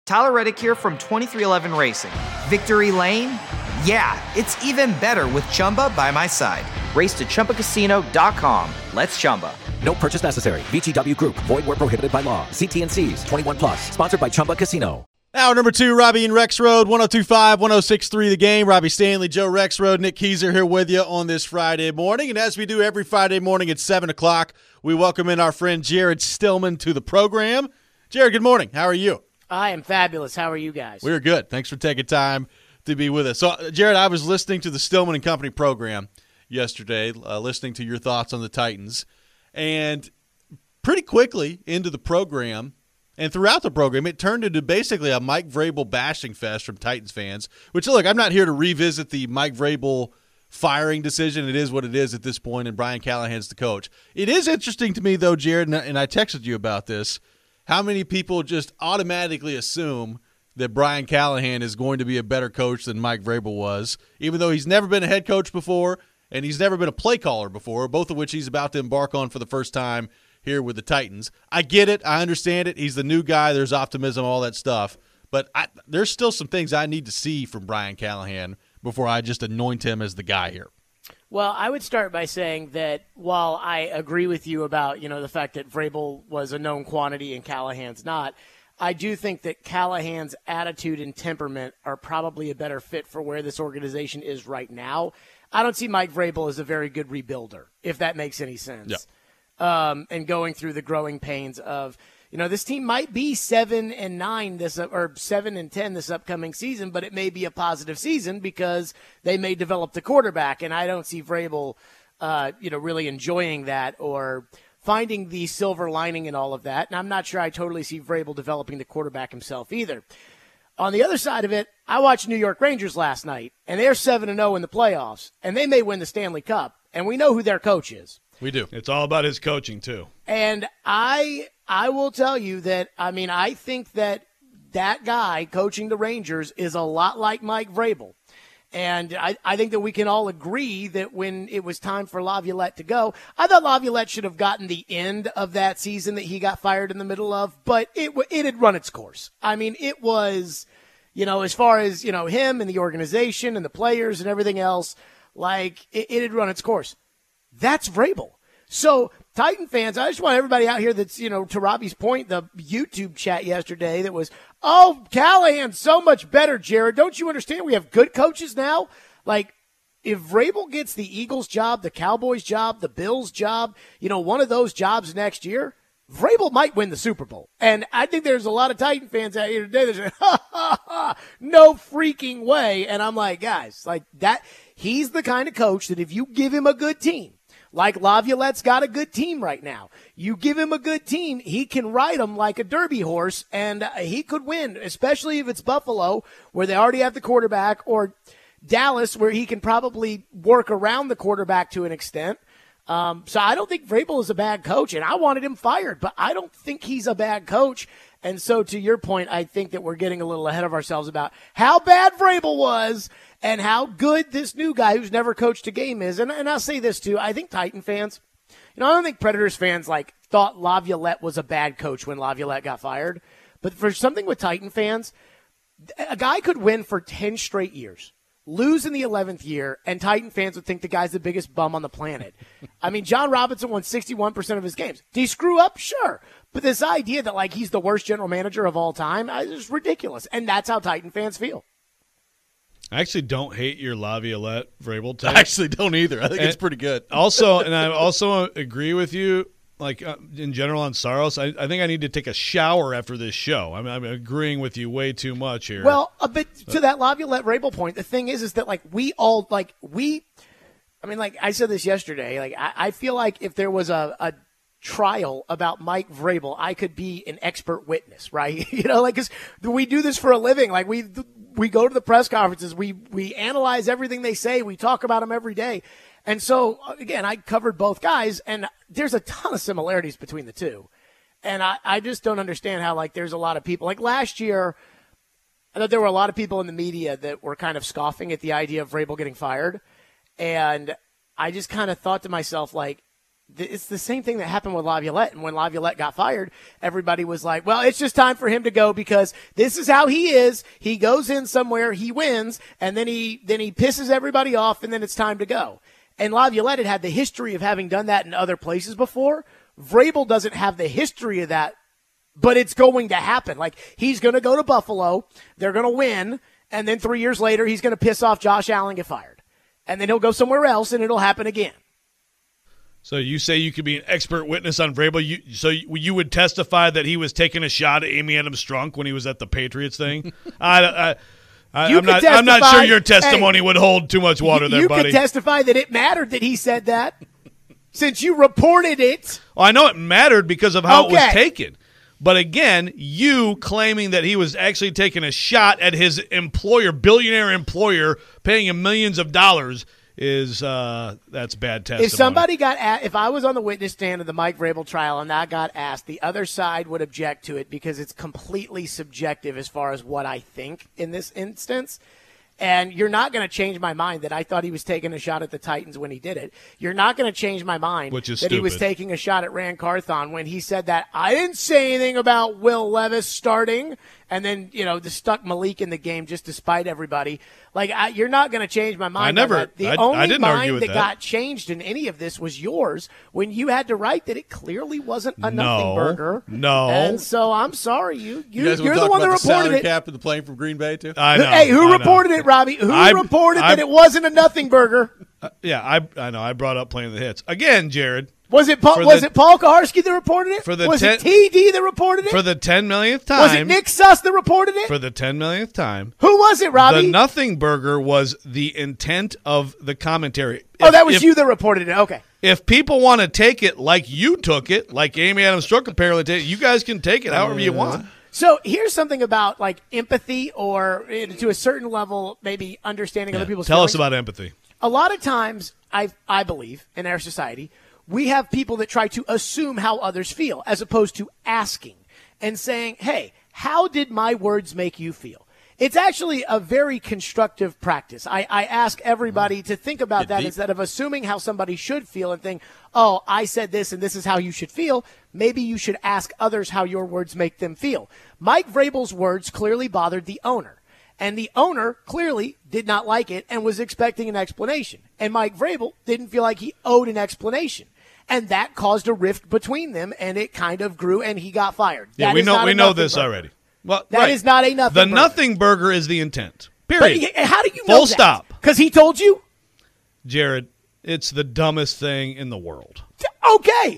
Tyler Reddick here from 2311 Racing. Victory Lane? Yeah, it's even better with Chumba by my side. Race to ChumbaCasino.com. Let's Chumba. No purchase necessary. VGW Group. Void where prohibited by law. See T&Cs. 21 plus. Sponsored by Chumba Casino. Hour number 2, Robbie and Rexroad, 102.5, 106.3 The Game. Robbie Stanley, Joe Rexroad, Nick Keyser here with you on this Friday morning. And as we do every Friday morning at 7 o'clock, we welcome in our friend Jared Stillman to the program. Jared, good morning. How are you? I am fabulous. How are you guys? We're good. Thanks for taking time to be with us. So, Jared, I was listening to the Stillman and Company program yesterday, listening to your thoughts on the Titans. And pretty quickly into the program, and throughout the program, it turned into basically a Mike Vrabel bashing fest from Titans fans, which, look, I'm not here to revisit the Mike Vrabel firing decision. It is what it is at this point, and Brian Callahan's the coach. It is interesting to me, though, Jared, and I texted you about this, how many people just automatically assume that Brian Callahan is going to be a better coach than Mike Vrabel was, even though he's never been a head coach before and he's never been a play caller before, both of which he's about to embark on for the first time here with the Titans. I get it. I understand it. He's the new guy. There's optimism, all that stuff. But there's still some things I need to see from Brian Callahan before I just anoint him as the guy here. Well, I would start by saying that while I agree with you about, the fact that Vrabel was a known quantity and Callahan's not, I do think that Callahan's attitude and temperament are probably a better fit for where this organization is right now. I don't see Mike Vrabel as a very good rebuilder, if that makes any sense. Yep. And going through the growing pains of, this team might be 7-9 or 7-10 this upcoming season, but it may be a positive season because they may develop the quarterback. And I don't see Vrabel, really enjoying that or finding the silver lining in all of that. And I'm not sure I totally see Vrabel developing the quarterback himself either. On the other side of it, I watched New York Rangers last night, and they're 7-0 in the playoffs, and they may win the Stanley Cup, and we know who their coach is. We do. It's all about his coaching, too. And I will tell you that, I think that guy coaching the Rangers is a lot like Mike Vrabel. And I think that we can all agree that when it was time for Laviolette to go, I thought Laviolette should have gotten the end of that season that he got fired in the middle of, but it had run its course. It was, as far as, him and the organization and the players and everything else, like it had run its course. That's Vrabel. So, Titan fans, I just want everybody out here that's, to Robbie's point, the YouTube chat yesterday that was, oh, Callahan's so much better, Jared. Don't you understand? We have good coaches now. Like, if Vrabel gets the Eagles job, the Cowboys job, the Bills job, one of those jobs next year, Vrabel might win the Super Bowl. And I think there's a lot of Titan fans out here today that say, no freaking way. And I'm like, guys, like that, he's the kind of coach that if you give him a good team, like Laviolette's got a good team right now. You give him a good team, he can ride them like a derby horse, and he could win, especially if it's Buffalo, where they already have the quarterback, or Dallas, where he can probably work around the quarterback to an extent. So I don't think Vrabel is a bad coach, and I wanted him fired, but I don't think he's a bad coach. And so to your point, I think that we're getting a little ahead of ourselves about how bad Vrabel was and how good this new guy who's never coached a game is. And I'll say this too. I think Titan fans, I don't think Predators fans thought Laviolette was a bad coach when Laviolette got fired. But for something with Titan fans, a guy could win for 10 straight years, lose in the 11th year, and Titan fans would think the guy's the biggest bum on the planet. John Robinson won 61% of his games. Did he screw up? Sure. But this idea that, he's the worst general manager of all time is ridiculous. And that's how Titan fans feel. I actually don't hate your Laviolette Vrabel take. I actually don't either. I think it's pretty good. I also agree with you, in general on Saros. I think I need to take a shower after this show. I'm agreeing with you way too much here. Well, but to that Laviolette Vrabel point, the thing is that, we all, I said this yesterday, I feel like if there was a trial about Mike Vrabel, I could be an expert witness, right? Because we do this for a living. We go to the press conferences, we analyze everything they say, we talk about them every day. And so, again, I covered both guys, and there's a ton of similarities between the two. And I just don't understand how, there's a lot of people. Last year, I thought there were a lot of people in the media that were kind of scoffing at the idea of Vrabel getting fired. And I just kind of thought to myself, it's the same thing that happened with Laviolette. And when Laviolette got fired, everybody was like, well, it's just time for him to go because this is how he is. He goes in somewhere, he wins, and then he pisses everybody off, and then it's time to go. And Laviolette had the history of having done that in other places before. Vrabel doesn't have the history of that, but it's going to happen. Like, he's going to go to Buffalo, they're going to win, and then 3 years later, he's going to piss off Josh Allen and get fired. And then he'll go somewhere else, and it'll happen again. So you say you could be an expert witness on Vrabel. So you would testify that he was taking a shot at Amy Adams Strunk when he was at the Patriots thing? I'm not sure your testimony would hold too much water there, buddy. You could testify that it mattered that he said that since you reported it. Well, I know it mattered because of how it was taken. But again, you claiming that he was actually taking a shot at his employer, billionaire employer, paying him millions of dollars is that's bad testimony. If somebody if I was on the witness stand of the Mike Vrabel trial and that got asked, the other side would object to it because it's completely subjective as far as what I think in this instance. And you're not going to change my mind that I thought he was taking a shot at the Titans when he did it. You're not going to change my mind that he was taking a shot at Rand Carthon when he said that. I didn't say anything about Will Levis starting and then, stuck Malik in the game just to spite everybody. Like, you're not going to change my mind. I didn't argue with that got changed in any of this was yours when you had to write that it clearly wasn't a nothing burger. No. And so I'm sorry. You're the one that reported it. Cap of the plane from Green Bay, too? I know. Hey, who reported it, Robbie? Who reported that it wasn't a nothing burger? I know. I brought up playing the hits. Again, Jared. Was it Paul Kaharski that reported it? Was it TD that reported it? For the 10 millionth time. Was it Nick Suss that reported it? For the 10 millionth time. Who was it, Robbie? The nothing burger was the intent of the commentary. That was you that reported it. Okay. If people want to take it like you took it, like Amy Adams Strunk apparently did, you guys can take it however you want. So here's something about like empathy or to a certain level, maybe understanding other people's feelings. Tell us about empathy. A lot of times, I believe, in our society, we have people that try to assume how others feel as opposed to asking and saying, hey, how did my words make you feel? It's actually a very constructive practice. I ask everybody to think about that instead of assuming how somebody should feel and think, oh, I said this and this is how you should feel. Maybe you should ask others how your words make them feel. Mike Vrabel's words clearly bothered the owner. And the owner clearly did not like it and was expecting an explanation. And Mike Vrabel didn't feel like he owed an explanation. And that caused a rift between them, and it kind of grew, and he got fired. Yeah, we know this already. Well, that is not a nothing burger. The nothing burger is the intent. Period. But how do you know that? Full stop. Because he told you? Jared, it's the dumbest thing in the world. Okay.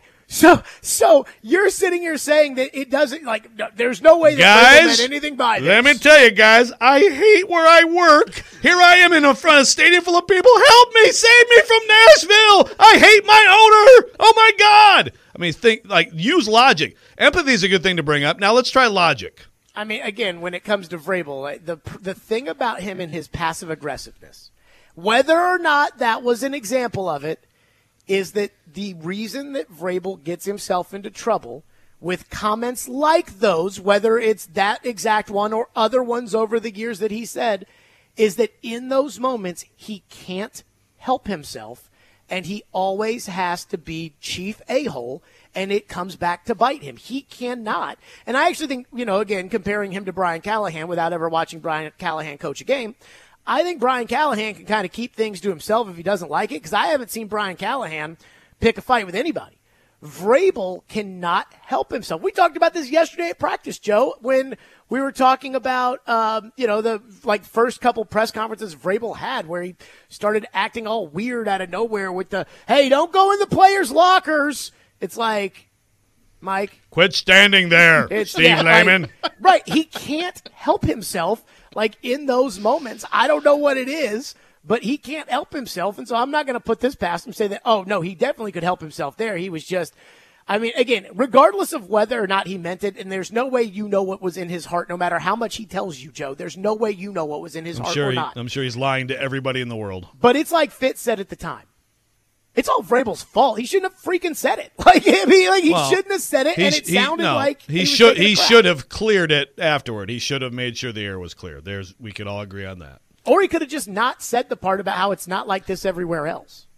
So you're sitting here saying that it doesn't, like, there's no way that guys, meant anything by this. Let me tell you, guys, I hate where I work. Here I am in front of a stadium full of people. Help me, save me from Nashville. I hate my owner. Oh, my God. I mean, use logic. Empathy is a good thing to bring up. Now let's try logic. I mean, again, when it comes to Vrabel, the thing about him and his passive aggressiveness, whether or not that was an example of it, is that the reason that Vrabel gets himself into trouble with comments like those, whether it's that exact one or other ones over the years that he said, is that in those moments he can't help himself and he always has to be chief a-hole, and it comes back to bite him. He cannot. And I actually think, again, comparing him to Brian Callahan without ever watching Brian Callahan coach a game, I think Brian Callahan can kind of keep things to himself if he doesn't like it, because I haven't seen Brian Callahan pick a fight with anybody. Vrabel cannot help himself. We talked about this yesterday at practice, Joe, when we were talking about, the first couple press conferences Vrabel had where he started acting all weird out of nowhere with the, hey, don't go in the players' lockers. It's like, Mike. Quit standing there, Steve Lehman. Right. He can't help himself. Like, in those moments, I don't know what it is, but he can't help himself. And so I'm not going to put this past him, say that, oh, no, he definitely could help himself there. He was just, again, regardless of whether or not he meant it, and there's no way you know what was in his heart, no matter how much he tells you, Joe. There's no way you know what was in his heart or not. I'm sure he's lying to everybody in the world. But it's like Fitz said at the time. It's all Vrabel's fault. He shouldn't have freaking said it. He shouldn't have said it, and it sounded like he should have cleared it afterward. He should have made sure the air was clear. We could all agree on that. Or he could have just not said the part about how it's not like this everywhere else.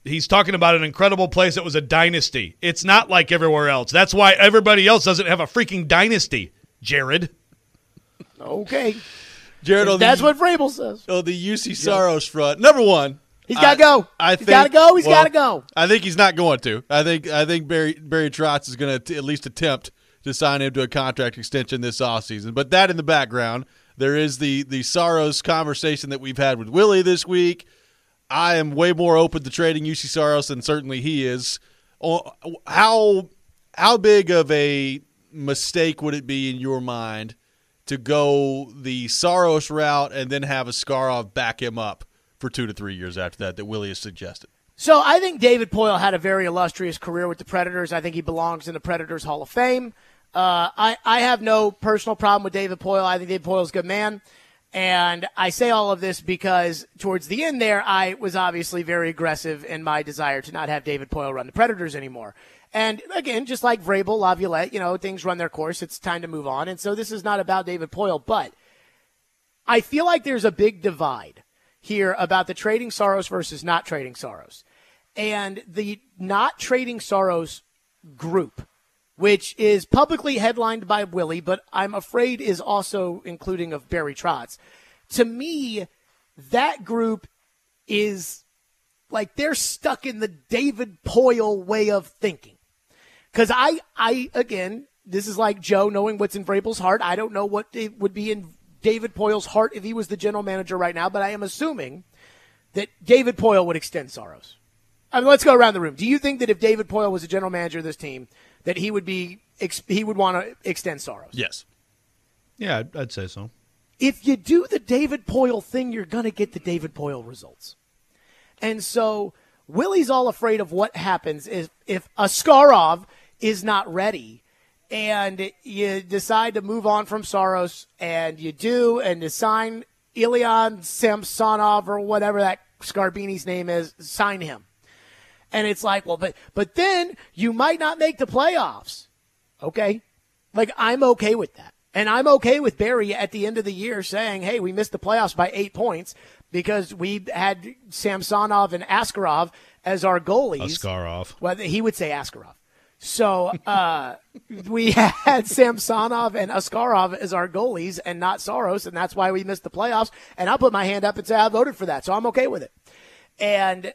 he's talking about an incredible place that was a dynasty. It's not like everywhere else. That's why everybody else doesn't have a freaking dynasty, Jared. Okay. Jared, That's what Vrabel says. On the UC Saros front, number one, He's got to go. He's got to go. He's got to go. I think he's not going to. I think Barry Trotz is going to at least attempt to sign him to a contract extension this offseason. But that in the background, there is the Saros conversation that we've had with Willie this week. I am way more open to trading UC Saros than certainly he is. How big of a mistake would it be in your mind to go the Saros route and then have Askarov back him up for 2 to 3 years after that Willie has suggested? So I think David Poile had a very illustrious career with the Predators. I think he belongs in the Predators Hall of Fame. I have no personal problem with David Poile. I think David Poile's a good man. And I say all of this because towards the end there, I was obviously very aggressive in my desire to not have David Poile run the Predators anymore. And again, just like Vrabel, Laviolette, things run their course. It's time to move on. And so this is not about David Poile, but I feel like there's a big divide here about the trading Saros versus not trading Saros. And the not trading Saros group, which is publicly headlined by Willie, but I'm afraid is also including of Barry Trotz. To me, that group is like they're stuck in the David Poile way of thinking. Because I again, this is like Joe knowing what's in Vrabel's heart. I don't know what it would be in David Poile's heart if he was the general manager right now, but I am assuming that David Poile would extend Saros. I mean, let's go around the room. Do you think that if David Poile was the general manager of this team, that he would want to extend Saros? Yes. Yeah, I'd say so. If you do the David Poile thing, you're going to get the David Poile results. And so Willie's all afraid of what happens if Askarov is not ready and you decide to move on from Saros and you do and to sign Ilya Samsonov or whatever that Scarbini's name is, sign him. And it's like, well, but then you might not make the playoffs. Okay? Like, I'm okay with that. And I'm okay with Barry at the end of the year saying, hey, we missed the playoffs by 8 points because we had Samsonov and Askarov as our goalies. Askarov. Well, he would say Askarov. So we had Samsonov and Askarov as our goalies and not Saros, and that's why we missed the playoffs. And I'll put my hand up and say I voted for that, so I'm okay with it. And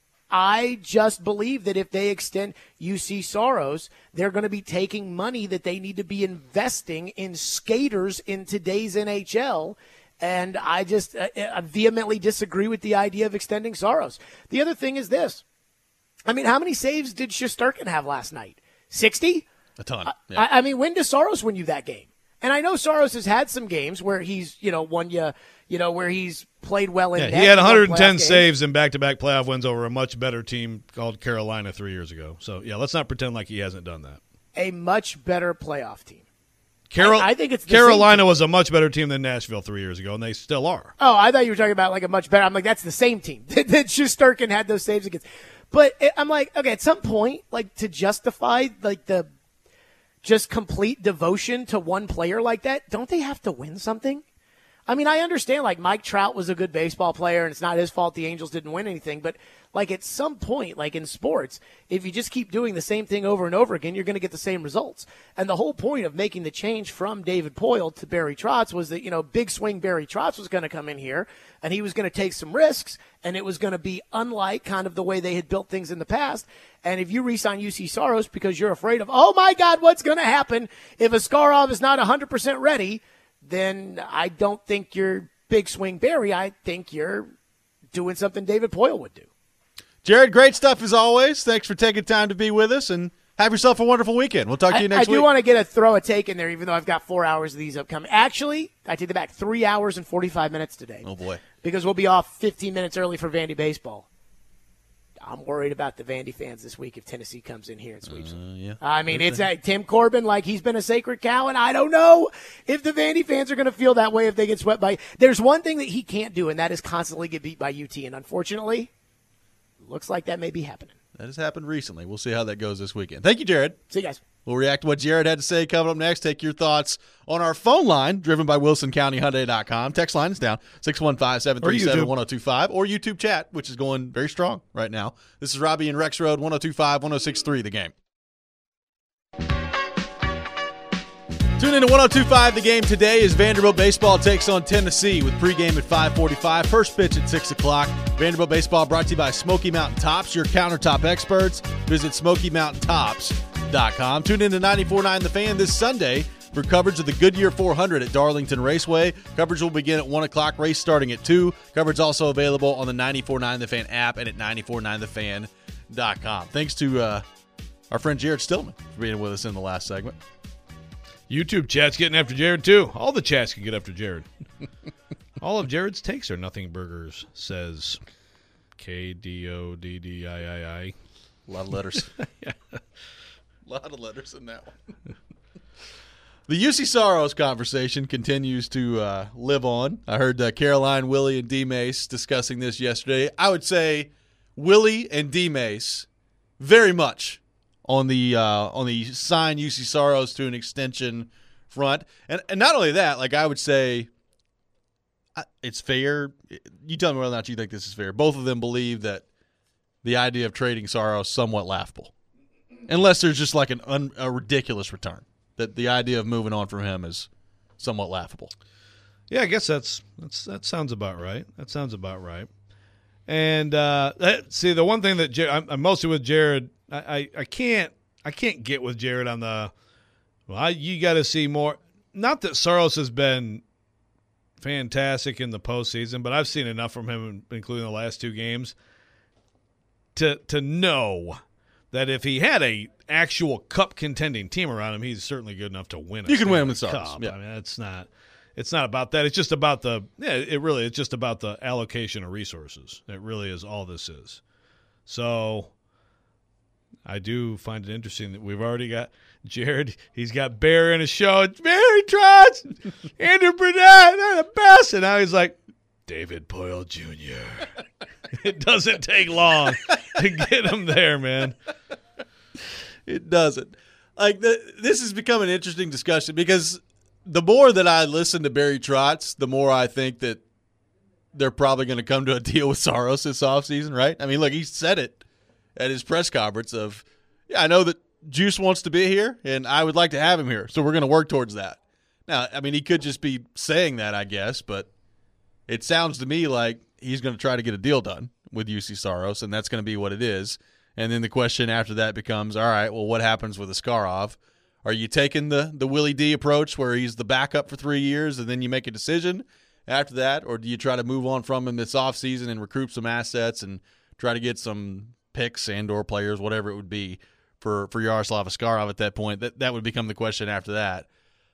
I just believe that if they extend UC Saros, they're going to be taking money that they need to be investing in skaters in today's NHL. And I just I vehemently disagree with the idea of extending Saros. The other thing is this. I mean, how many saves did Shesterkin have last night? 60? A ton. Yeah. I mean, when does Saros win you that game? And I know Saros has had some games where he's, won you, where he's played well in net. He had 110 saves in back-to-back playoff wins over a much better team called Carolina 3 years ago. So, yeah, let's not pretend like he hasn't done that. A much better playoff team. I think it's Carolina was a much better team than Nashville 3 years ago, and they still are. Oh, I thought you were talking about like a much better. I'm like, that's the same team that Shesterkin had those saves against. But I'm like, okay, at some point, like to justify like the just complete devotion to one player like that, don't they have to win something? I mean, I understand like Mike Trout was a good baseball player and it's not his fault the Angels didn't win anything, but like at some point, like in sports, if you just keep doing the same thing over and over again, you're going to get the same results. And the whole point of making the change from David Poile to Barry Trotz was that, big swing Barry Trotz was going to come in here and he was going to take some risks and it was going to be unlike kind of the way they had built things in the past. And if you re-sign UC Saros because you're afraid of, oh my God, what's going to happen if Askarov is not 100% ready, then I don't think you're big swing Barry. I think you're doing something David Poile would do. Jared, great stuff as always. Thanks for taking time to be with us, and have yourself a wonderful weekend. We'll talk to you next week. I do want to throw a take in there, even though I've got 4 hours of these upcoming. Actually, I take it back, 3 hours and 45 minutes today. Oh, boy. Because we'll be off 15 minutes early for Vandy baseball. I'm worried about the Vandy fans this week if Tennessee comes in here and sweeps them. Yeah. I mean, it's Tim Corbin, like he's been a sacred cow, and I don't know if the Vandy fans are going to feel that way if they get swept by. There's one thing that he can't do, and that is constantly get beat by UT, and unfortunately, looks like that may be happening. That has happened recently. We'll see how that goes this weekend. Thank you, Jared. See you guys. We'll react to what Jared had to say coming up next. Take your thoughts on our phone line, driven by WilsonCountyHyundai.com. Text line is down, 615-737-1025, or YouTube chat, which is going very strong right now. This is Robbie and Rex Road, 102.5-106.3, The Game. Tune in to 102.5 The Game today as Vanderbilt baseball takes on Tennessee with pregame at 5:45. First pitch at 6 o'clock. Vanderbilt baseball brought to you by Smoky Mountain Tops, your countertop experts. Visit SmokyMountainTops.com. Tune in to 94.9 The Fan this Sunday for coverage of the Goodyear 400 at Darlington Raceway. Coverage will begin at 1 o'clock, race starting at 2. Coverage also available on the 94.9 The Fan app and at 94.9thefan.com. Thanks to our friend Jared Stillman for being with us in the last segment. YouTube chat's getting after Jared, too. All the chats can get after Jared. All of Jared's takes are nothing burgers, says KDODDIII. A lot of letters. Yeah. A lot of letters in that one. The UC Soros conversation continues to live on. I heard Caroline, Willie, and D. Mace discussing this yesterday. I would say Willie and D. Mace very much on the sign UC Soros to an extension front. And not only that, like I would say it's fair. You tell me whether or not you think this is fair. Both of them believe that the idea of trading Soros is somewhat laughable. Unless there's just like a ridiculous return. That the idea of moving on from him is somewhat laughable. Yeah, I guess that sounds about right. That sounds about right. And see, the one thing that I'm mostly with Jared, I can't get with Jared on the. Well, you got to see more. Not that Soros has been fantastic in the postseason, but I've seen enough from him, including the last 2 games, to know that if he had a actual cup contending team around him, he's certainly good enough to win. You can win with Soros. Cup. Yeah. I mean, it's not about that. It's just about it's just about the allocation of resources. That really is all this is. So I do find it interesting that we've already got Jared. He's got Bear in his show. It's Barry Trotz, Andrew Burnett, they're the best. And now he's like, David Poyle Jr. It doesn't take long to get him there, man. It doesn't. Like this has become an interesting discussion because the more that I listen to Barry Trotz, the more I think that they're probably going to come to a deal with Soros this offseason, right? I mean, look, he said it at his press conference of, yeah, I know that Juice wants to be here, and I would like to have him here, so we're going to work towards that. Now, I mean, he could just be saying that, I guess, but it sounds to me like he's going to try to get a deal done with UC Soros, and that's going to be what it is. And then the question after that becomes, all right, well, what happens with Askarov? Are you taking the Willie D approach where he's the backup for 3 years and then you make a decision after that? Or do you try to move on from him this offseason and recruit some assets and try to get some picks and or players, whatever it would be, for Yaroslav Askarov at that point? That would become the question after that.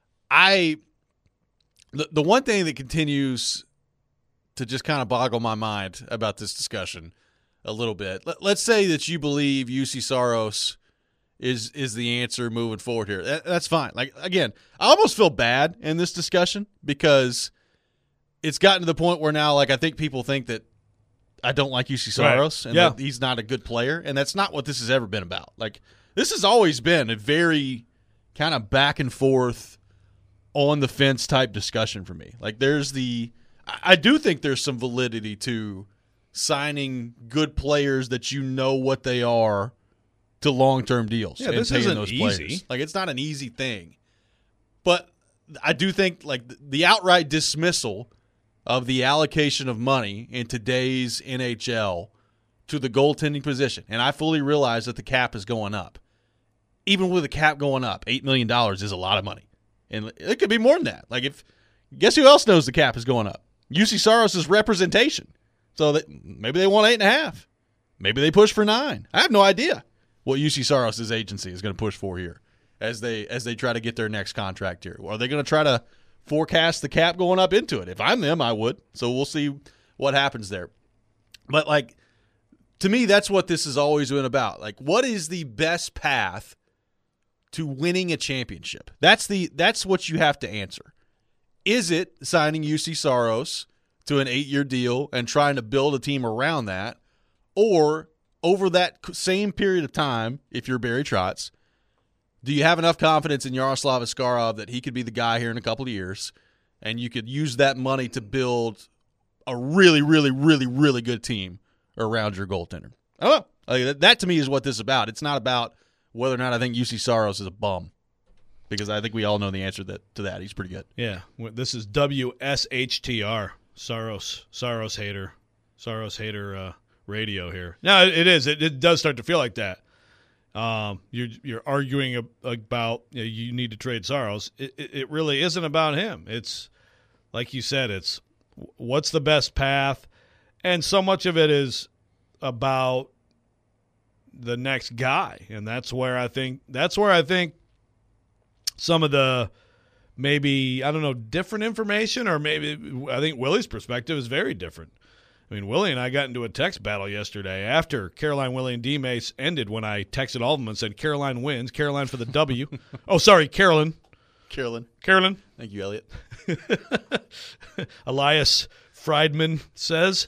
The one thing that continues to just kind of boggle my mind about this discussion a little bit. Let's say that you believe UC Soros is the answer moving forward here. That's fine. Like, again, I almost feel bad in this discussion because it's gotten to the point where now, like, I think people think that I don't like UC Soros and that he's not a good player, and that's not what this has ever been about. Like, this has always been a very kind of back and forth, on the fence type discussion for me. Like, I do think there's some validity to signing good players that you know what they are to long-term deals. Yeah, and this paying isn't those easy. Players. Like, it's not an easy thing. But I do think, like, the outright dismissal of the allocation of money in today's NHL to the goaltending position, and I fully realize that the cap is going up. Even with the cap going up, $8 million is a lot of money. And it could be more than that. Like, guess who else knows the cap is going up? UC Soros' representation. So maybe they want 8.5. Maybe they push for 9. I have no idea what UC Soros' agency is going to push for here as they try to get their next contract here. Are they going to try to forecast the cap going up into it? If I'm them, I would. So we'll see what happens there. But, like, to me, that's what this has always been about. Like, what is the best path to winning a championship? That's what you have to answer. Is it signing UC Soros to an 8-year deal and trying to build a team around that? Or over that same period of time, if you're Barry Trotz, Do you have enough confidence in Yaroslav Askarov that he could be the guy here in a couple of years, and you could use that money to build a really, really, really, really good team around your goaltender? I don't know. Like, that to me is what this is about. It's not about whether or not I think UC Saros is a bum, because I think we all know the answer to that. He's pretty good. Yeah, this is WSHTR, Saros hater radio here. No, it is. It does start to feel like that. You're arguing about you need to trade Saros. It really isn't about him. It's like you said. It's what's the best path, and so much of it is about the next guy, and that's where I think some of the maybe, I don't know, different information, or maybe I think Willie's perspective is very different. I mean, Willie and I got into a text battle yesterday after Caroline, Willie, and D-Mace ended, when I texted all of them and said, Caroline wins, Caroline for the W. Oh, sorry, Carolyn. Carolyn. Thank you, Elliot. Elias Friedman says.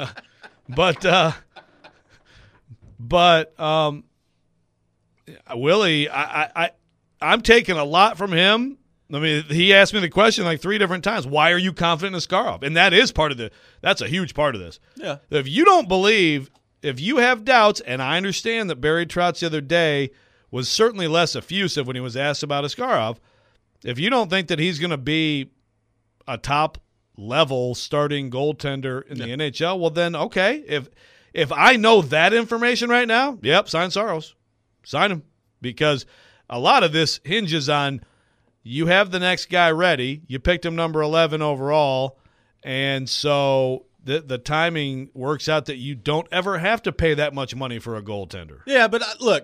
Willie, I'm taking a lot from him. I mean, he asked me the question like 3 different times. Why are you confident in Askarov? And that is that's a huge part of this. Yeah. If you don't believe, if you have doubts, and I understand that Barry Trotz the other day was certainly less effusive when he was asked about Askarov, if you don't think that he's going to be a top-level starting goaltender in the NHL, well then, okay. If I know that information right now, yep, sign Saros. Sign him. Because a lot of this hinges on you have the next guy ready. You picked him number 11 overall, and so the timing works out that you don't ever have to pay that much money for a goaltender. Yeah, but look,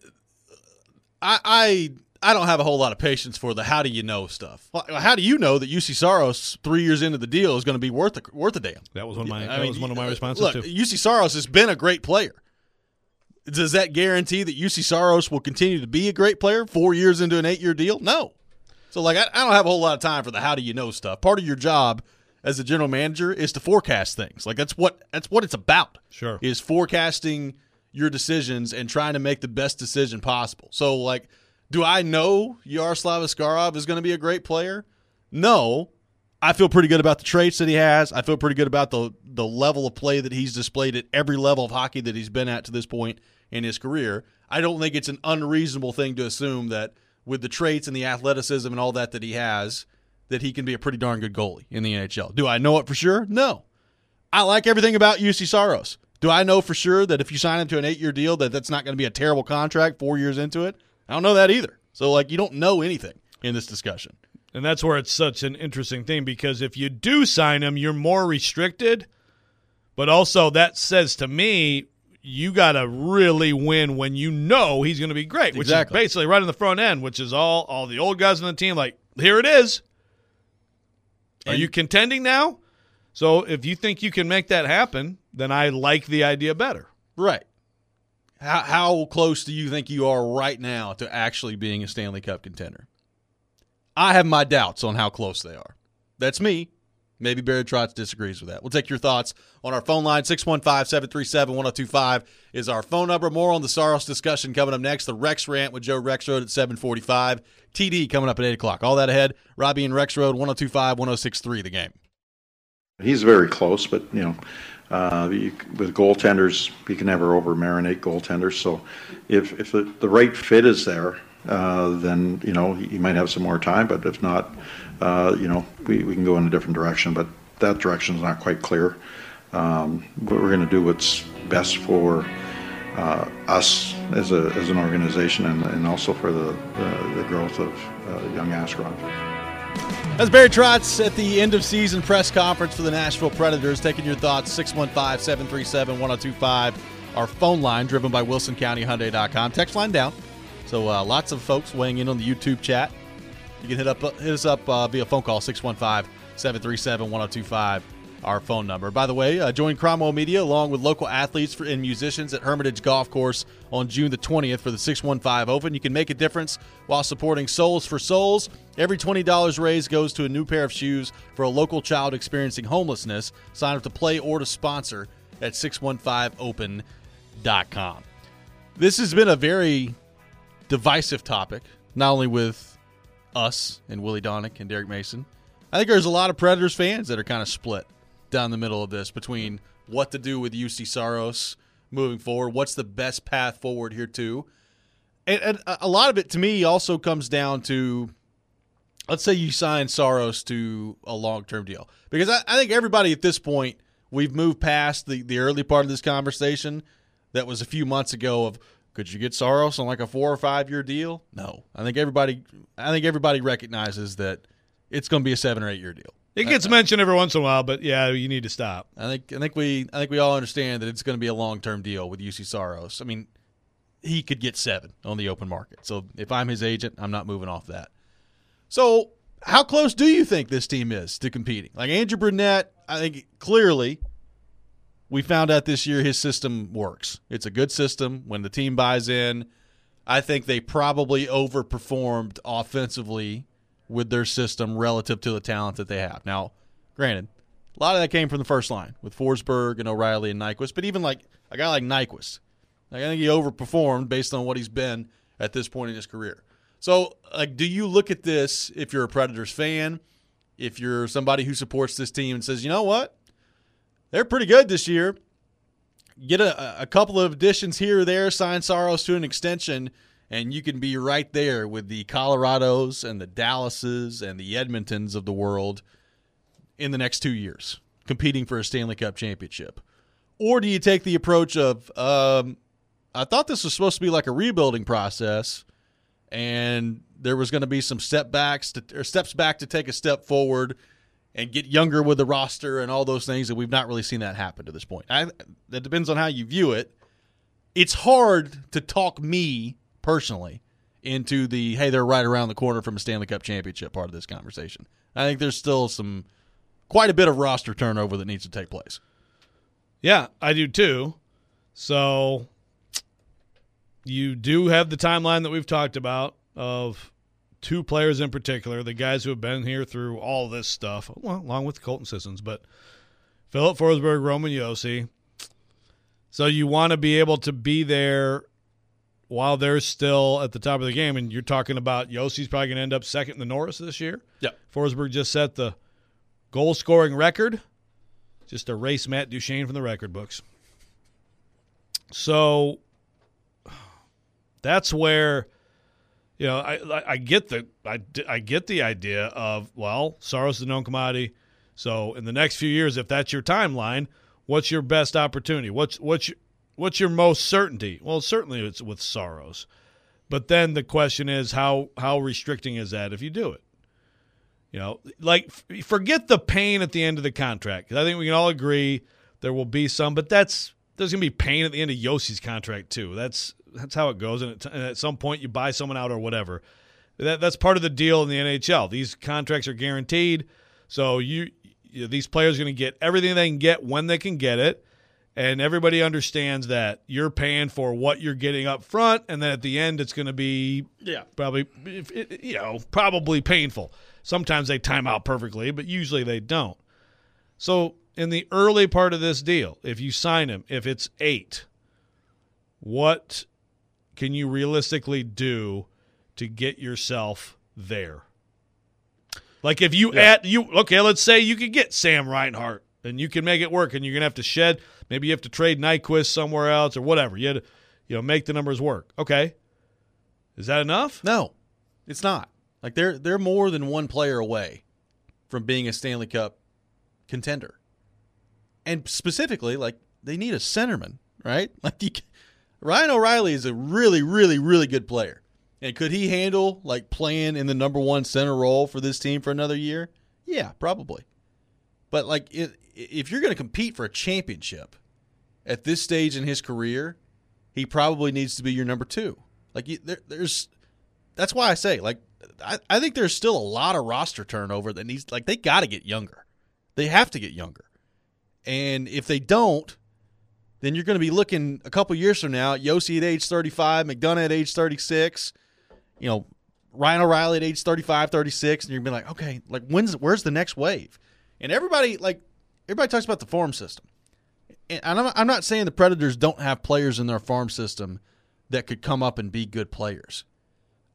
I don't have a whole lot of patience for the how do you know stuff. How do you know that UC Saros 3 years into the deal is going to be worth a damn? That was one of my responses look, too. UC Saros has been a great player. Does that guarantee that UC Saros will continue to be a great player 4 years into an 8-year deal? No. So, like, I don't have a whole lot of time for the how do you know stuff. Part of your job as a general manager is to forecast things. Like, that's what it's about. Sure. Is forecasting your decisions and trying to make the best decision possible. So, like, do I know Yaroslav Askarov is going to be a great player? No. I feel pretty good about the traits that he has. I feel pretty good about the level of play that he's displayed at every level of hockey that he's been at to this point in his career. I don't think it's an unreasonable thing to assume that with the traits and the athleticism and all that he has, that he can be a pretty darn good goalie in the NHL. Do I know it for sure? No. I like everything about UC Saros. Do I know for sure that if you sign him to an 8-year deal that that's not going to be a terrible contract 4 years into it? I don't know that either. So, like, you don't know anything in this discussion. And that's where it's such an interesting thing, because if you do sign him, you're more restricted. But also that says to me, you got to really win when you know he's going to be great, which is basically right in the front end, which is all the old guys on the team like, here it is. Are you contending now? So if you think you can make that happen, then I like the idea better. Right. How close do you think you are right now to actually being a Stanley Cup contender? I have my doubts on how close they are. That's me. Maybe Barry Trotz disagrees with that. We'll take your thoughts on our phone line. 615-737-1025 is our phone number. More on the Saros discussion coming up next. The Rex Rant with Joe Rexrode at 7:45. TD coming up at 8 o'clock. All that ahead. Robbie and Rexrode, 102.5, 106.3 The Game. He's very close, but, with goaltenders, you can never over-marinate goaltenders. So if the right fit is there, then, he might have some more time. But if not, we can go in a different direction. But that direction is not quite clear. We're going to do what's best for us as an organization and also for the growth of young Askarov. That's Barry Trotz at the end-of-season press conference for the Nashville Predators. Taking your thoughts, 615-737-1025. Our phone line, driven by WilsonCountyHyundai.com. Text line down. So lots of folks weighing in on the YouTube chat. You can hit us up via phone call, 615-737-1025, our phone number. By the way, join Cromwell Media along with local athletes and musicians at Hermitage Golf Course on June the 20th for the 615 Open. You can make a difference while supporting Souls for Souls. Every $20 raised goes to a new pair of shoes for a local child experiencing homelessness. Sign up to play or to sponsor at 615open.com. This has been a very divisive topic, not only with us and Willie Donick and Derek Mason. I think there's a lot of Predators fans that are kind of split down the middle of this between what to do with UC Saros moving forward, what's the best path forward here too. And a lot of it to me also comes down to, let's say you sign Saros to a long-term deal. Because I think everybody at this point, we've moved past the early part of this conversation that was a few months ago of, could you get Saros on like a 4 or 5 year deal? No. I think everybody recognizes that it's going to be a 7 or 8 year deal. It gets mentioned every once in a while, but yeah, you need to stop. I think we all understand that it's going to be a long-term deal with UC Saros. I mean, he could get 7 on the open market. So if I'm his agent, I'm not moving off that. So how close do you think this team is to competing? Like Andrew Brunette, I think clearly we found out this year his system works. It's a good system. When the team buys in, I think they probably overperformed offensively with their system relative to the talent that they have. Now, granted, a lot of that came from the first line with Forsberg and O'Reilly and Nyquist, but even like a guy like Nyquist, like I think he overperformed based on what he's been at this point in his career. So, like, do you look at this if you're a Predators fan, if you're somebody who supports this team and says, you know what, they're pretty good this year, get a couple of additions here or there, sign Saros to an extension, and you can be right there with the Colorados and the Dallases and the Edmontons of the world in the next 2 years, competing for a Stanley Cup championship? Or do you take the approach of, I thought this was supposed to be like a rebuilding process, and there was going to be some steps back to take a step forward and get younger with the roster and all those things, and we've not really seen that happen to this point. That depends on how you view it. It's hard to talk me personally into the, hey, they're right around the corner from a Stanley Cup championship part of this conversation. I think there's still quite a bit of roster turnover that needs to take place. Yeah, I do too. So you do have the timeline that we've talked about of 2 players in particular, the guys who have been here through all this stuff, well, along with Colton Sissons, but Philip Forsberg, Roman Josi. So you want to be able to be there while they're still at the top of the game, and you're talking about Yossi's probably going to end up second in the Norris this year. Yep. Forsberg just set the goal-scoring record. Just erase Matt Duchene from the record books. So that's where, you know, I get the idea of, well, Saros is a known commodity. So in the next few years, if that's your timeline, what's your best opportunity? What's your most certainty? Well, certainly it's with Saros. But then the question is, how restricting is that if you do it? You know, like, forget the pain at the end of the contract. 'Cause I think we can all agree there will be some, but there's going to be pain at the end of Yossi's contract too. That's how it goes. And at some point you buy someone out or whatever. That's part of the deal in the NHL. These contracts are guaranteed. So these players are going to get everything they can get when they can get it. And everybody understands that you're paying for what you're getting up front, and then at the end it's going to be probably painful. Sometimes they time out perfectly, but usually they don't. So in the early part of this deal, if you sign him, if it's 8, what can you realistically do to get yourself there? Like if you let's say you could get Sam Reinhart and you can make it work, and you're going to have to shed. Maybe you have to trade Nyquist somewhere else or whatever. You had to, make the numbers work. Okay. Is that enough? No, it's not. Like they're more than one player away from being a Stanley Cup contender. And specifically, like, they need a centerman, right? Like Ryan O'Reilly is a really, really, really good player. And could he handle, like, playing in the number 1 center role for this team for another year? Yeah, probably. But, like, if you're going to compete for a championship at this stage in his career, he probably needs to be your number 2. Like, that's why I say, like, I think there's still a lot of roster turnover that needs, like, they got to get younger. They have to get younger. And if they don't, then you're going to be looking a couple years from now at Josi at age 35, McDonough at age 36, Ryan O'Reilly at age 35, 36, and you're going to be like, okay, like, where's the next wave? And everybody talks about the farm system. And I'm not saying the Predators don't have players in their farm system that could come up and be good players.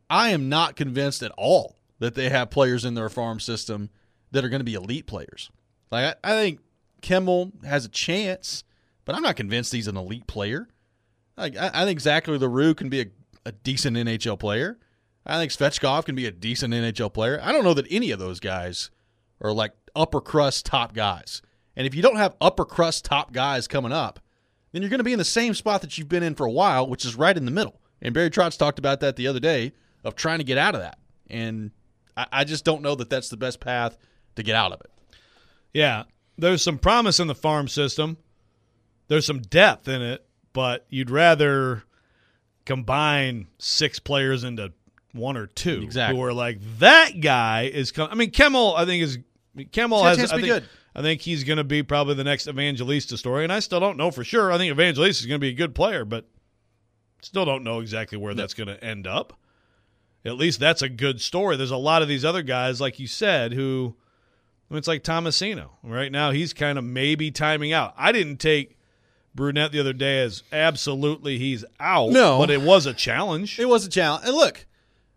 I am not convinced at all that they have players in their farm system that are going to be elite players. Like I think Kimmel has a chance, but I'm not convinced he's an elite player. Like I think Zachary LaRue can be a decent NHL player. I think Svechkov can be a decent NHL player. I don't know that any of those guys are like upper crust top guys. And if you don't have upper crust top guys coming up, then you're going to be in the same spot that you've been in for a while, which is right in the middle. And Barry Trotz talked about that the other day of trying to get out of that. And I just don't know that that's the best path to get out of it. Yeah, there's some promise in the farm system. There's some depth in it, but you'd rather combine 6 players into 1 or 2 exactly. who are like, that guy is coming. I mean, Kimmel, I think I think he's going to be probably the next Evangelista story, and I still don't know for sure. I think Evangelista is going to be a good player, but still don't know exactly where that's going to end up. At least that's a good story. There's a lot of these other guys, like you said, who it's like Tomasino. Right now he's kind of maybe timing out. I didn't take Brunette the other day as absolutely he's out, but it was a challenge. It was a challenge. And look,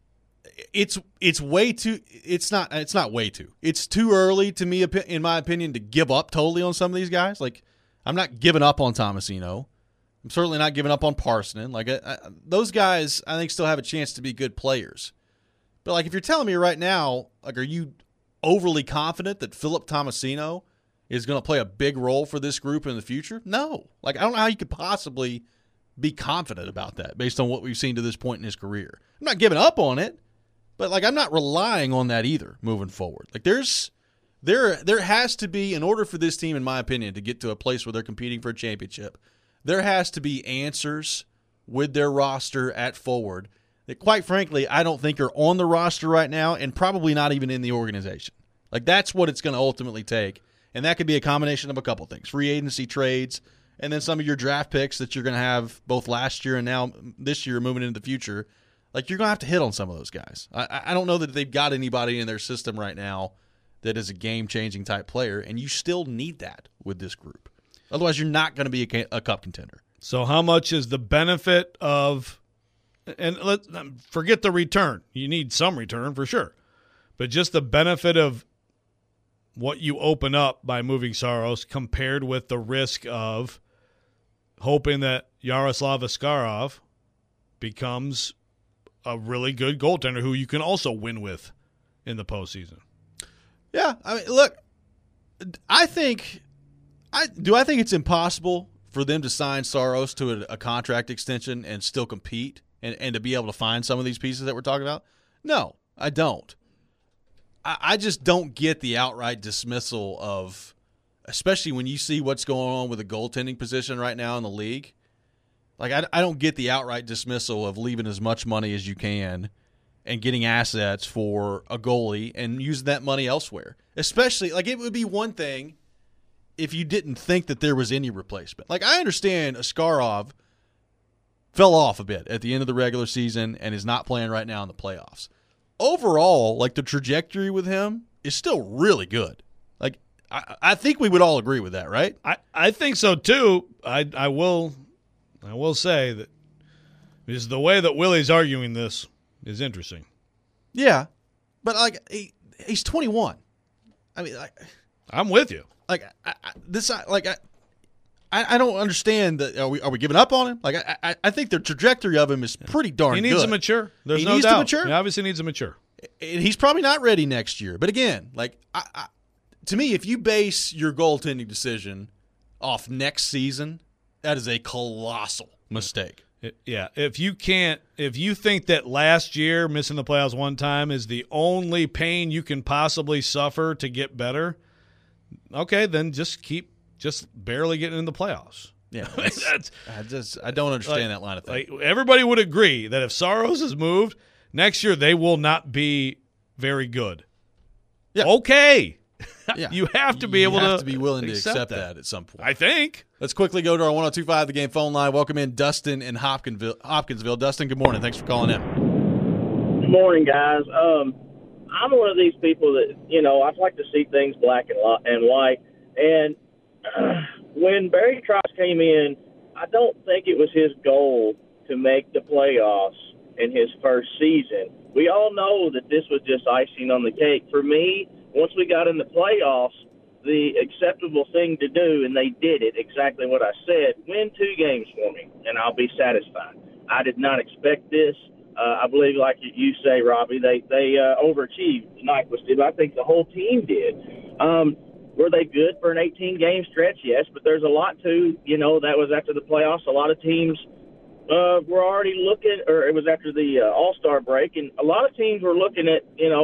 it's way too – it's not way too. It's too early to me, in my opinion, to give up totally on some of these guys. Like, I'm not giving up on Tomasino. I'm certainly not giving up on Parsonen. Like those guys, I think, still have a chance to be good players. But like, if you're telling me right now, like, are you overly confident that Philip Tomasino is going to play a big role for this group in the future? No. Like, I don't know how you could possibly be confident about that based on what we've seen to this point in his career. I'm not giving up on it, but like, I'm not relying on that either moving forward. Like, there has to be, in order for this team, in my opinion, to get to a place where they're competing for a championship, there has to be answers with their roster at forward that, quite frankly, I don't think are on the roster right now and probably not even in the organization. Like, that's what it's going to ultimately take, and that could be a combination of a couple things. Free agency trades, and then some of your draft picks that you're going to have both last year and now this year moving into the future. Like, you're going to have to hit on some of those guys. I don't know that they've got anybody in their system right now that is a game-changing type player, and you still need that with this group. Otherwise, you're not going to be a cup contender. So how much is the benefit of – and forget the return. You need some return for sure. But just the benefit of what you open up by moving Saros compared with the risk of hoping that Yaroslav Askarov becomes a really good goaltender who you can also win with in the postseason. Yeah. I mean, look, I think it's impossible for them to sign Saros to a contract extension and still compete and to be able to find some of these pieces that we're talking about? No, I don't. I just don't get the outright dismissal of, especially when you see what's going on with the goaltending position right now in the league. Like, I don't get the outright dismissal of leaving as much money as you can and getting assets for a goalie and using that money elsewhere. Especially, like, it would be one thing if you didn't think that there was any replacement. Like, I understand Askarov fell off a bit at the end of the regular season and is not playing right now in the playoffs. Overall, like, the trajectory with him is still really good. Like, I think we would all agree with that, right? I think so too. I will say that is the way that Willie's arguing this is interesting. Yeah, but like he's 21. I mean, I'm with you. Like I don't understand that. Are we giving up on him? Like I think the trajectory of him is pretty darn good. He needs to mature. There's no doubt. He needs to mature. He obviously needs to mature. And he's probably not ready next year. But again, like to me, if you base your goaltending decision off next season, that is a colossal mistake. Yeah, if you think that last year missing the playoffs one time is the only pain you can possibly suffer to get better, okay, then just barely getting in the playoffs. Yeah, I don't understand that line of thing. Like, everybody would agree that if Saros is moved next year, they will not be very good. Yeah. Okay. Yeah. You have to be able to be willing to accept that at some point. I think. Let's quickly go to our 102.5 The Game phone line. Welcome in Dustin in Hopkinsville. Dustin, good morning. Thanks for calling in. Good morning, guys. I'm one of these people that, I like to see things black and white. And when Barry Trotz came in, I don't think it was his goal to make the playoffs. in his first season. We all know that this was just icing on the cake. For me, once we got in the playoffs, the acceptable thing to do, and they did it, exactly what I said, win 2 games for me, and I'll be satisfied. I did not expect this. I believe, like you say, Robbie, they overachieved. Nyquist did, but I think the whole team did. Were they good for an 18-game stretch? Yes, but there's a lot to, that was after the playoffs. A lot of teams were already looking, or it was after the All-Star break, and a lot of teams were looking at,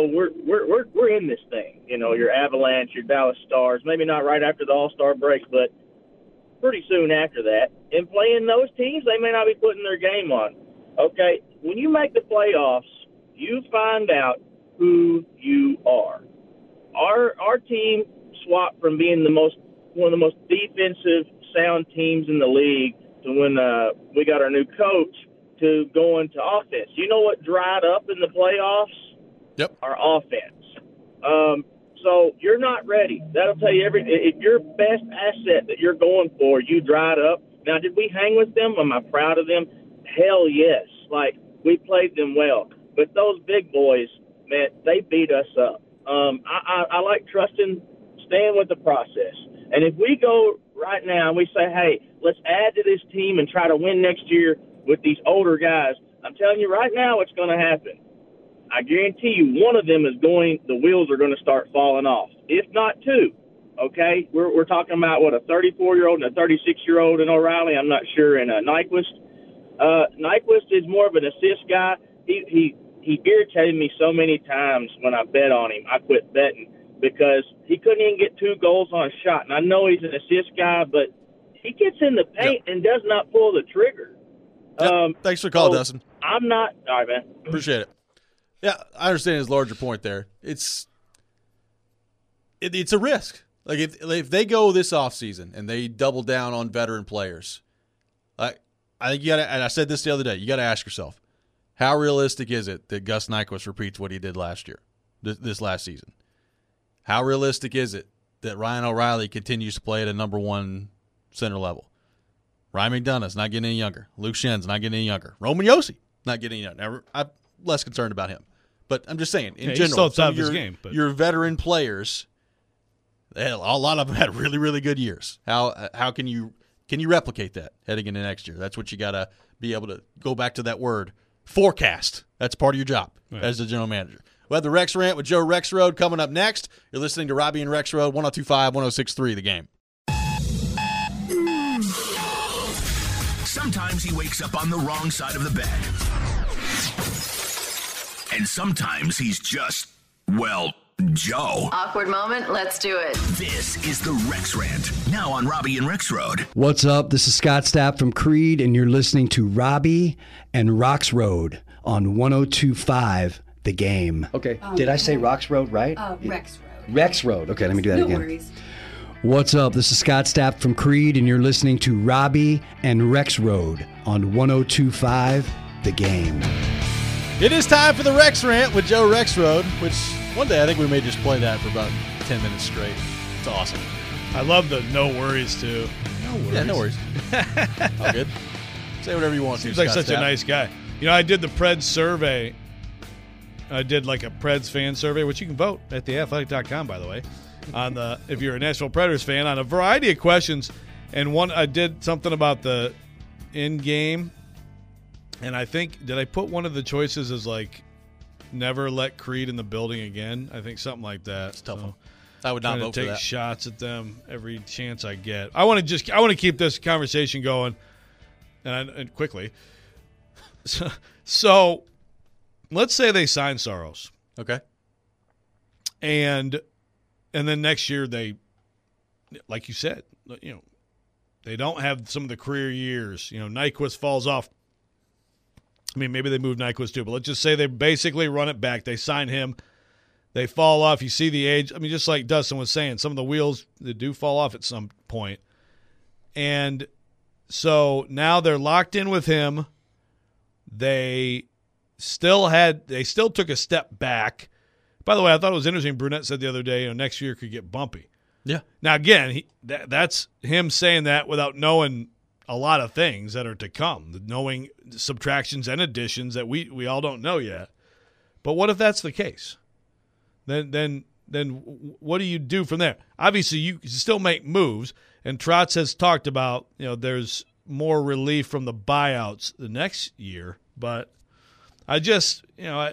we're in this thing. Your Avalanche, your Dallas Stars, maybe not right after the All-Star break, but pretty soon after that. And playing those teams, they may not be putting their game on. Okay, when you make the playoffs, you find out who you are. Our team swapped from being one of the most defensive sound teams in the league to when we got our new coach to going to offense. You know what dried up in the playoffs? Yep. Our offense. So you're not ready. That'll tell you if your best asset that you're going for, you dried up. Now, did we hang with them? Am I proud of them? Hell yes. Like, we played them well. But those big boys, man, they beat us up. I like trusting, staying with the process. And if we go right now and we say, hey, let's add to this team and try to win next year with these older guys, I'm telling you right now it's going to happen. I guarantee you one of them the wheels are going to start falling off, if not 2. Okay? We're talking about, a 34-year-old and a 36-year-old in O'Reilly, I'm not sure, and Nyquist. Nyquist is more of an assist guy. He irritated me so many times when I bet on him. I quit betting because he couldn't even get 2 goals on a shot. And I know he's an assist guy, but he gets in the paint and does not pull the trigger. Yep. Thanks for the call, Dustin. I'm not – all right, man. Appreciate it. Yeah, I understand his larger point there. It's a risk. Like, if they go this offseason and they double down on veteran players, I think you got to – and I said this the other day, you got to ask yourself, how realistic is it that Gus Nyquist repeats what he did last year, this last season? How realistic is it that Ryan O'Reilly continues to play at a number 1 center level? Ryan McDonough's not getting any younger. Luke Schen's not getting any younger. Roman Josi not getting any younger. Now, I'm less concerned about him. But I'm just saying, in general, your veteran players, a lot of them had really, really good years. How can you replicate that heading into next year? That's what you got to be able to go back to that word, forecast. That's part of your job as the general manager. We'll have the Rex Rant with Joe Rexrode coming up next. You're listening to Robbie and Rexrode, 102.5, 106.3, The Game. Sometimes he wakes up on the wrong side of the bed. And sometimes he's just, Joe. Awkward moment, let's do it. This is the Rex Rant, now on Robbie and Rexrode. What's up? This is Scott Stapp from Creed, and you're listening to Robbie and Rexrode on 102.5 The Game. Okay, did I say Rexrode right? Rexrode. Rexrode. Okay, let me do that again. No worries. What's up? This is Scott Stapp from Creed, and you're listening to Robbie and Rexrode on 102.5 The Game. It is time for the Rex Rant with Joe Rexrode, which one day I think we may just play that for about 10 minutes straight. It's awesome. I love the no worries, too. No worries. Yeah, no worries. All good. Say whatever you want. Seems like such a nice guy. I did the Preds survey. I did like a Preds fan survey, which you can vote at theathletic.com, by the way, on the if you're a Nashville Predators fan, on a variety of questions. And one, I did something about the in-game. And I think, did I put one of the choices as like, never let Creed in the building again? I think something like that. It's a tough one. I would not vote for that. Take shots at them every chance I get. I want to keep this conversation going, and quickly. So, let's say they sign Saros. Okay. And then next year they, like you said, they don't have some of the career years. Nyquist falls off. I mean, maybe they move Nyquist too, but let's just say they basically run it back. They sign him. They fall off. You see the age. I mean, just like Dustin was saying, some of the wheels, they do fall off at some point. And so now they're locked in with him. They still took a step back. By the way, I thought it was interesting. Brunette said the other day, next year could get bumpy. Yeah. Now, again, that's him saying that without knowing a lot of things that are to come, knowing subtractions and additions that we all don't know yet. But what if that's the case? Then what do you do from there? Obviously, you still make moves, and Trotz has talked about, there's more relief from the buyouts the next year, but I just,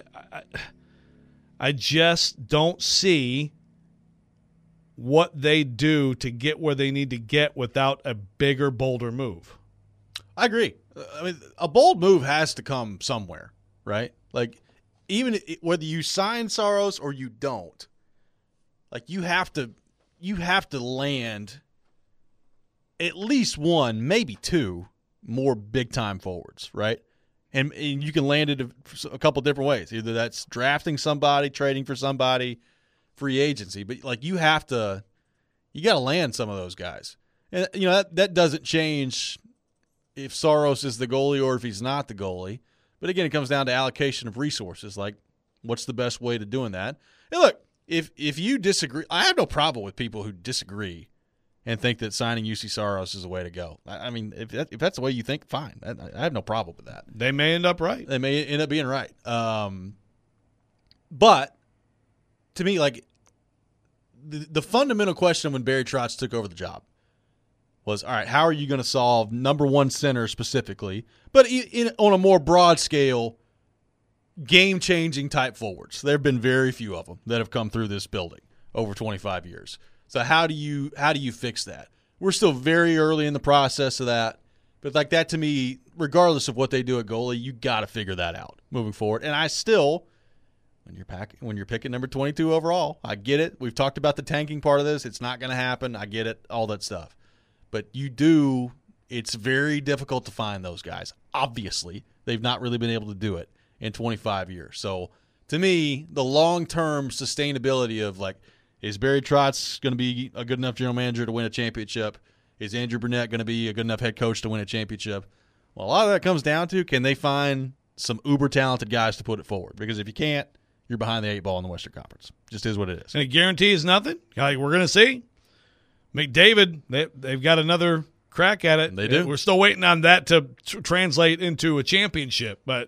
I just don't see what they do to get where they need to get without a bigger, bolder move. I agree. I mean, a bold move has to come somewhere, right? Like, even whether you sign Saros or you don't, like, you have to land at least one, maybe two more big-time forwards, right? And you can land it a couple different ways. Either that's drafting somebody, trading for somebody, free agency. But, like, you got to land some of those guys. And, that doesn't change if Saros is the goalie or if he's not the goalie. But, again, it comes down to allocation of resources. Like, what's the best way to doing that? And, look, if you disagree, I have no problem with people who disagree and think that signing UC Saros is the way to go. I mean, if that's the way you think, fine. I have no problem with that. They may end up right. They may end up being right. But to me, like, the fundamental question when Barry Trotz took over the job was, all right, how are you going to solve number one center specifically, but on a more broad scale, game-changing type forwards? There have been very few of them that have come through this building over 25 years. So how do you fix that? We're still very early in the process of that, but like that to me, regardless of what they do at goalie, you got to figure that out moving forward. And I still, when you're picking number 22 overall, I get it. We've talked about the tanking part of this. It's not going to happen. I get it, all that stuff. But it's very difficult to find those guys. Obviously, they've not really been able to do it in 25 years. So to me, the long-term sustainability of, like, is Barry Trotz going to be a good enough general manager to win a championship? Is Andrew Brunette going to be a good enough head coach to win a championship? Well, a lot of that comes down to, can they find some uber-talented guys to put it forward? Because if you can't, you're behind the 8 ball in the Western Conference. Just is what it is. And it guarantees nothing. Like, we're going to see. McDavid, they've got another crack at it. They do. We're still waiting on that to translate into a championship, but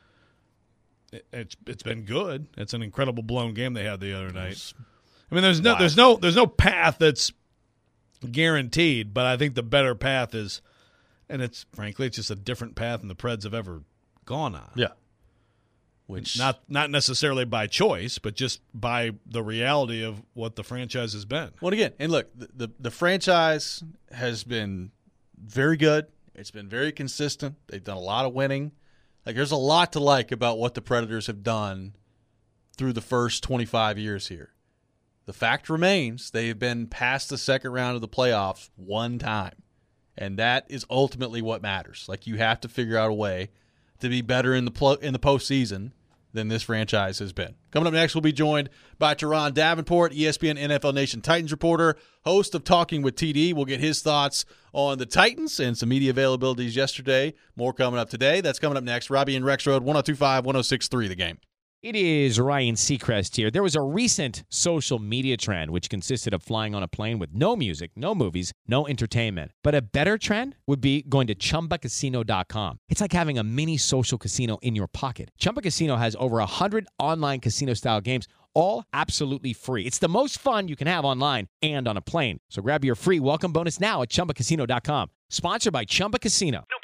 it's been good. It's an incredible blown game they had the other night. I mean, there's no path that's guaranteed, but I think the better path is, and it's just a different path than the Preds have ever gone on. Yeah, which not necessarily by choice, but just by the reality of what the franchise has been. Well, again, and look, the franchise has been very good. It's been very consistent. They've done a lot of winning. Like, there's a lot to like about what the Predators have done through the first 25 years here. The fact remains they have been past the second round of the playoffs one time, and that is ultimately what matters. Like, you have to figure out a way to be better in the postseason than this franchise has been. Coming up next, we'll be joined by Teron Davenport, ESPN NFL Nation Titans reporter, host of Talking with TD. We'll get his thoughts on the Titans and some media availabilities yesterday. More coming up today. That's coming up next. Robbie and Rex Road, 102.5, 106.3 The Game. It is Ryan Seacrest here. There was a recent social media trend which consisted of flying on a plane with no music, no movies, no entertainment. But a better trend would be going to ChumbaCasino.com. It's like having a mini social casino in your pocket. Chumba Casino has over 100 online casino-style games, all absolutely free. It's the most fun you can have online and on a plane. So grab your free welcome bonus now at ChumbaCasino.com. Sponsored by Chumba Casino. No